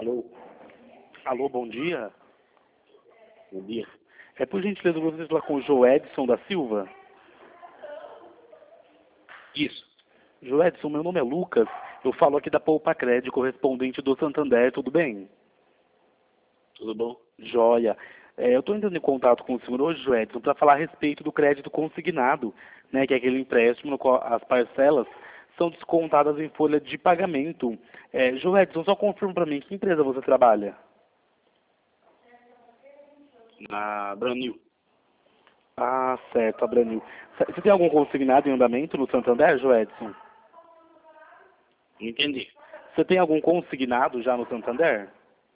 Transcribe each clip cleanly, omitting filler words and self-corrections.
Alô? Alô, bom dia. Bom dia. É por gentileza vocês lá com o Joedson da Silva? Isso. Joedson, meu nome é Lucas. Eu falo aqui da Poupa Crédito, correspondente do Santander, tudo bem? Tudo bom? Joia. Eu estou entrando em contato com o senhor hoje, Joedson, para falar a respeito do crédito consignado, né, que é aquele empréstimo no qual as parcelas são descontadas em folha de pagamento. Joedson, só confirma para mim, que empresa você trabalha? Na Branil. Ah, certo, Abranil. Você tem algum consignado em andamento no Santander, Joedson? Não entendi. Você tem algum consignado já no Santander?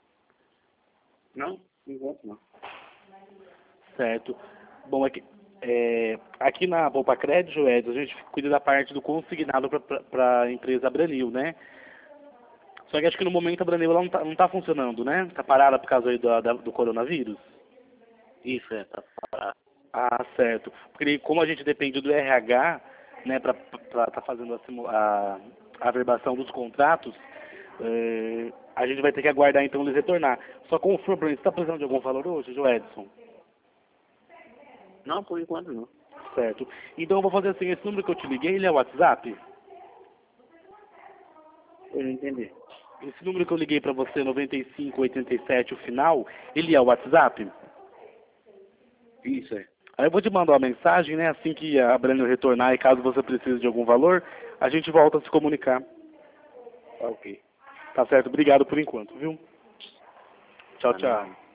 Não encontro não. Certo. Bom, aqui na Poupa Crédito, Edson, a gente cuida da parte do consignado para a empresa Abranil, né? Só que acho que no momento a Abranil ela não tá funcionando, né? Está parada por causa aí do coronavírus. Isso, tá parado. Ah, certo. Porque como a gente depende do RH, né, para estar fazendo a averbação dos contratos, a gente vai ter que aguardar então eles retornar. Só confirma para mim, você está precisando de algum valor hoje, Joedson? Não, por enquanto não. Certo. Então eu vou fazer assim, esse número que eu te liguei, ele é o WhatsApp? Eu não entendi. Esse número que eu liguei para você, 9587, o final, ele é o WhatsApp? Isso, Aí eu vou te mandar uma mensagem, né, assim que a Breno retornar e caso você precise de algum valor, a gente volta a se comunicar. Tá ok. Tá certo? Obrigado por enquanto, viu? Tchau, Tá tchau. nada.